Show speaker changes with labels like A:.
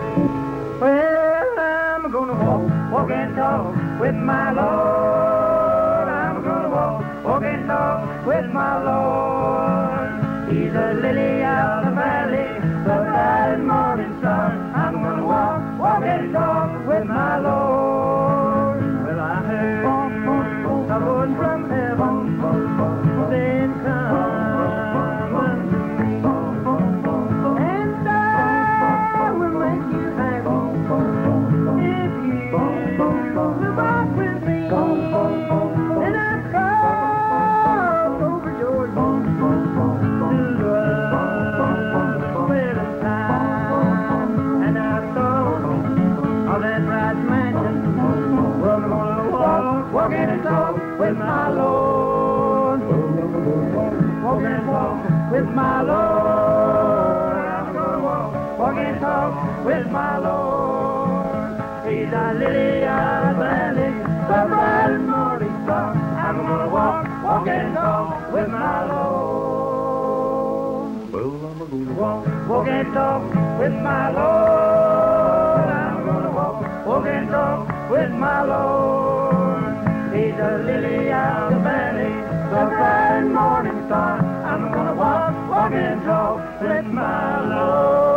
A: Well, I'm gonna walk and talk with my Lord. I'm gonna walk and talk with my Lord. He's a lily out of the valley, the bright morning star. I'm gonna walk and talk with my Lord. Well, I heard a voice from heaven saying, come. And I will make you happy if you look back with me. And I crossed over Jordan to the wedding time. And I saw all that bright mansion. Well, I'm gonna walk and talk with my Lord. Walk and talk with my Lord. I'm gonna walk and talk with my Lord. He's a lily of the valley, the bright morning star. I'm gonna walk and talk with my Lord.
B: Well, I'm gonna
A: Walk and talk with my Lord. I'm gonna walk and talk with my Lord. He's a lily of the valley, the bright morning star. I'm gonna walk and talk with my Lord.